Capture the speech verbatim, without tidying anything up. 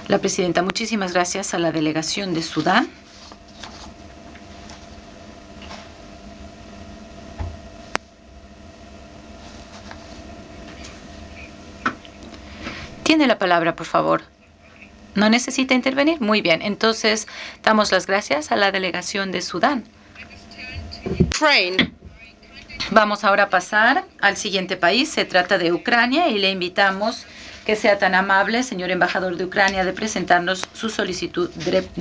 La presidenta, muchísimas gracias a la delegación de Sudán. Tiene la palabra, por favor. ¿No necesita intervenir? Muy bien. Entonces, damos las gracias a la delegación de Sudán. Ukraine. Vamos ahora a pasar al siguiente país. Se trata de Ucrania y le invitamos que sea tan amable, señor embajador de Ucrania, de presentarnos su solicitud de